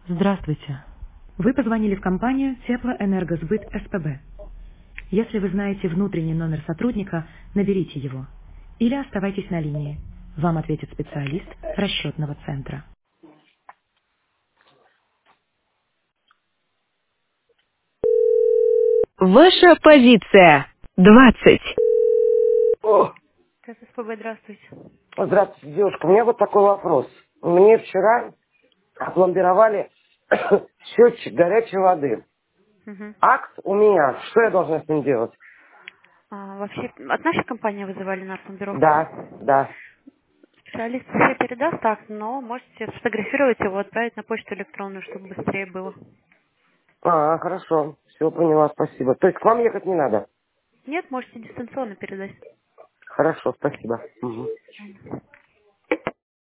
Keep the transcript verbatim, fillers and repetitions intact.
Здравствуйте. Вы позвонили в компанию Теплоэнергосбыт СПБ. Если вы знаете внутренний номер сотрудника, наберите его. Или оставайтесь на линии. Вам ответит специалист расчетного центра. Ваша позиция. двадцать. О, СПБ, здравствуйте. здравствуйте, девушка. У меня вот такой вопрос. Мне вчера опломбировали счетчик горячей воды. Мгм. Акт у меня. Что я должна с ним делать? А, вообще, от нашей компании вызывали на пломбировку. Да, да. Специалист все передаст акт, но можете сфотографировать его, отправить на почту электронную, чтобы быстрее было. А, хорошо. Все, поняла, спасибо. То есть к вам ехать не надо? Нет, можете дистанционно передать. Хорошо, спасибо. Мгм.